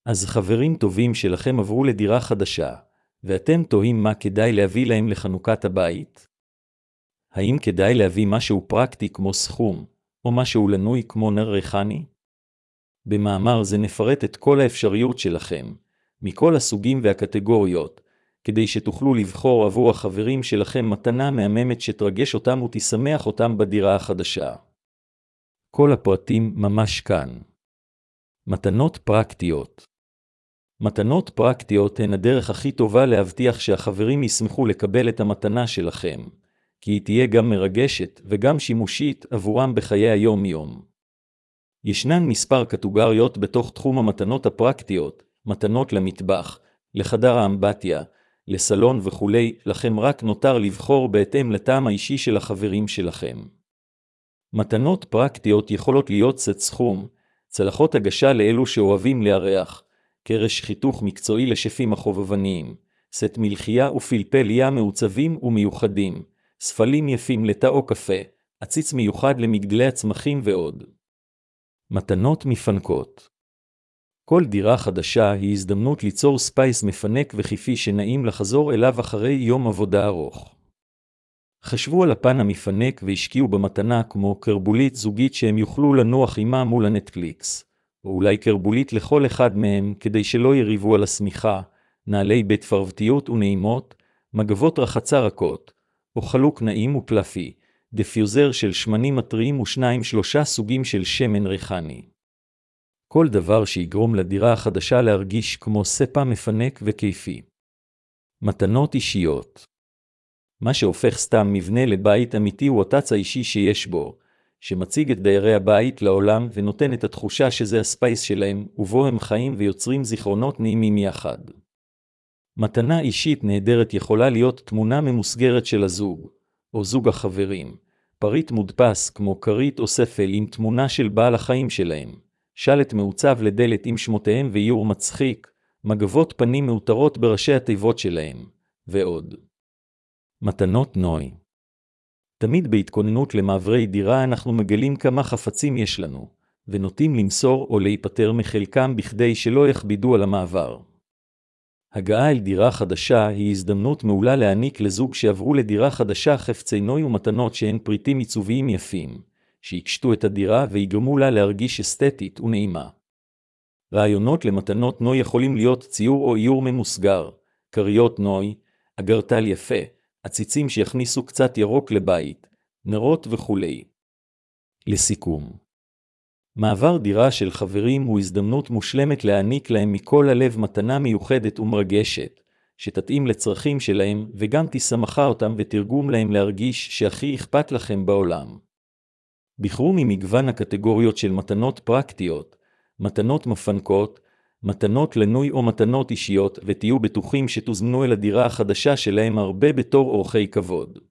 אז חברים טובים שלכם עברו לדירה חדשה, ואתם תוהים מה כדאי להביא להם לחנוכת הבית? האם כדאי להביא משהו פרקטי כמו סכום, או משהו לנוי כמו נר ריחני? במאמר זה נפרט את כל האפשריות שלכם, מכל הסוגים והקטגוריות, כדי שתוכלו לבחור עבור החברים שלכם מתנה מהממת שתרגש אותם ותשמח אותם בדירה החדשה. כל הפרטים ממש כאן. מתנות פרקטיות. מתנות פרקטיות הן הדרך הכי טובה להבטיח שהחברים ישמחו לקבל את המתנה שלכם, כי היא תהיה גם מרגשת וגם שימושית עבורם בחיי היום-יום. ישנן מספר קטגוריות בתוך תחום המתנות הפרקטיות, מתנות למטבח, לחדר האמבטיה, לסלון וכו', לכם רק נותר לבחור בהתאם לטעם האישי של החברים שלכם. מתנות פרקטיות יכולות להיות סט סכום, צלחות הגשה לאלו שאוהבים לארח, קרש חיתוך מקצועי לשפים החובבניים, סט מלחייה ופלפליה מעוצבים ומיוחדים, ספלים יפים לתא או קפה, עציץ מיוחד למגדלי הצמחים ועוד. מתנות מפנקות. כל דירה חדשה היא הזדמנות ליצור ספייס מפנק וחיפי שנעים לחזור אליו אחרי יום עבודה ארוך. חשבו על הפן המפנק והשקיעו במתנה כמו קרבולית זוגית שהם יוכלו לנוח עימה מול הנטפליקס, או אולי קרבולית לכל אחד מהם כדי שלא יריבו על הסמיכה, נעלי בית פרוותיות ונעימות, מגבות רחצה רכות, או חלוק נעים ופלפי, דיפיוזר של שמנים מטריים ו2-3 סוגים של שמן ריחני. כל דבר שיגרום לדירה החדשה להרגיש כמו ספה מפנק וכיפי. מתנות אישיות. מה שהופך סתם מבנה לבית אמיתי הוא הטאץ' האישי שיש בו, שמציג את דיירי הבית לעולם ונותן את התחושה שזה הספייס שלהם, ובו הם חיים ויוצרים זיכרונות נעימים יחד. מתנה אישית נהדרת יכולה להיות תמונה ממוסגרת של הזוג, או זוג החברים, פריט מודפס כמו כרית או ספל עם תמונה של בעל החיים שלהם, שלט מעוצב לדלת עם שמותיהם ואיור מצחיק, מגבות פנים מאותרות בראשי התיבות שלהם, ועוד. מתנות נוי. תמיד בהתכוננות למעברי דירה אנחנו מגלים כמה חפצים יש לנו, ונוטים למסור או להיפטר מחלקם בכדי שלא יכבידו על המעבר. הגעה אל דירה חדשה היא הזדמנות מעולה להעניק לזוג שעברו לדירה חדשה חפצי נוי ומתנות שהן פריטים עיצוביים יפים, שיקשטו את הדירה ויגרמו לה להרגיש אסתטית ונעימה. רעיונות למתנות נוי יכולים להיות ציור או איור ממוסגר, כריות נוי, אגרטל יפה, עציצים שיכניסו קצת ירוק לבית, נרות וכו'. לסיכום, מעבר דירה של חברים הוא הזדמנות מושלמת להעניק להם מכל הלב מתנה מיוחדת ומרגשת, שתתאים לצרכים שלהם וגם תשמחה אותם ותרגום להם להרגיש שהכי אכפת לכם בעולם. בחרו ממגוון הקטגוריות של מתנות פרקטיות, מתנות מפנקות, מתנות לנוי או מתנות אישיות, ותהיו בטוחים שתוזמנו אל הדירה החדשה שלהם הרבה בתור אורחי כבוד.